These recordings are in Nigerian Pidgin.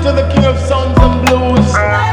into the king of sounds and blues.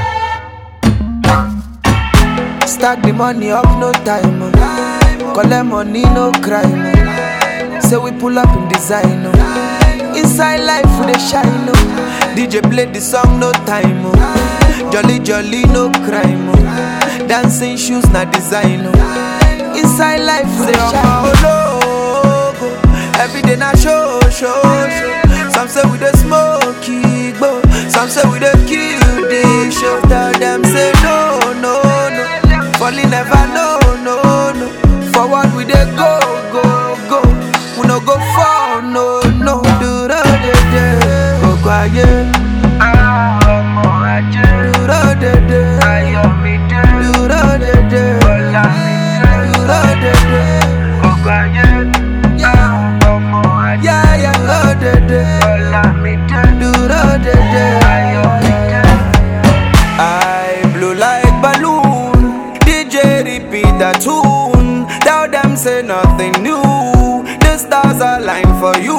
Stack the money up, no time. Collect money, no crime. Say we pull up in design. Inside life we dey shine. DJ play the song, no time. Jolly jolly, no crime. Dancing shoes, na design. Inside life we dey shine. Every day na show. Some say we dey smoke igbo, some say we dey kill the show. Tell them say no. Falling never no. Forward we dey go. We no go fall, no. Do the day, go quiet. Ọmọ ajé. Do the day, Ayọ̀mídé. Do the day, Ọlámídé. Do the day, go quiet. Ọmọ ajé. Yeah, do the day, Ọlámídé. Do the day, Ayọ̀mídé. I blow like balloon. DJ repeat that tune. Tell them say nothing new. The stars align for you.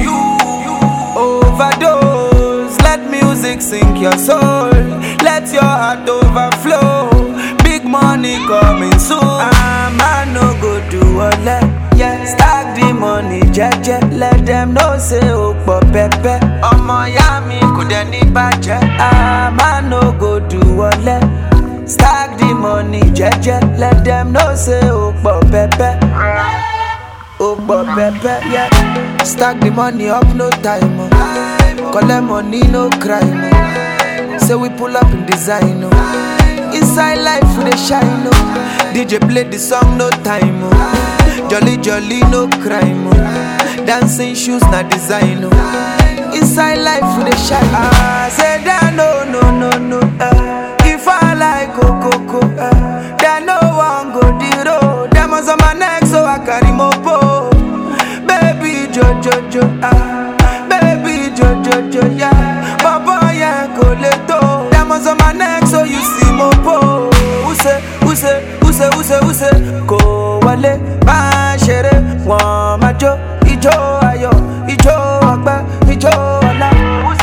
Overdose. Let music sink your soul. Let your heart overflow. Big money coming soon. I no go do all that. Yeah. Stack the money, jeje. Let them know say opo pepe. Ọmọ ya mi kò dẹ̀ ní bàjẹ́. I no go do all that. Stack the money, jeje. Let them know say opo pepe. Opo pepe, yeah. Stack the money up, no time. Collect money, no crime. Say we pull up in design. Inside life we dey shine. DJ play the song, no time. Jolly jolly, no crime. Dancing shoes, na design. Inside life we dey shine. Say that no. If I like coco, then no one go the road. Them on my neck, so I carry mopo. Baby Jojo, baby Jojo, yeah. Papa yeah, go leto. Them on my neck, so you see mopo. Use, go wale, ba shere, wa majo, ijo ayo, ijo akba, ijo ala.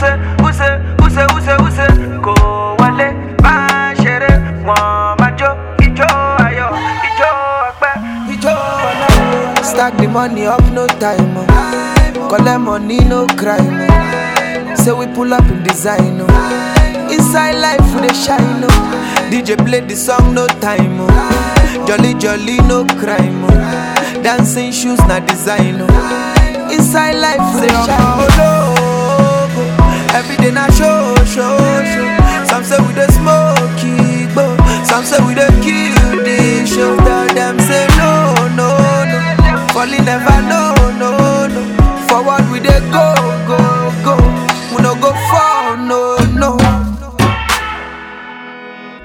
Use, go wale, ba shere, wa majo, ijo ayo, ijo akba, ijo ala. Stack the money up, no time. Collect money, no crime. Say we pull up in design. Inside life we dey shine. DJ play the song, no time. Jolly jolly, no crime. Dancing shoes, na design. Inside life we dey shine. Every day na show. Some say we dey smoke igbo, some say we dey kill the show. Tell them say no. Falling never no. Forward we dey go. We no go fall, no.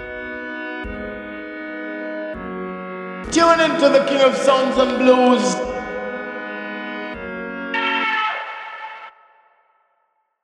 Tune into the king of sounds and blues.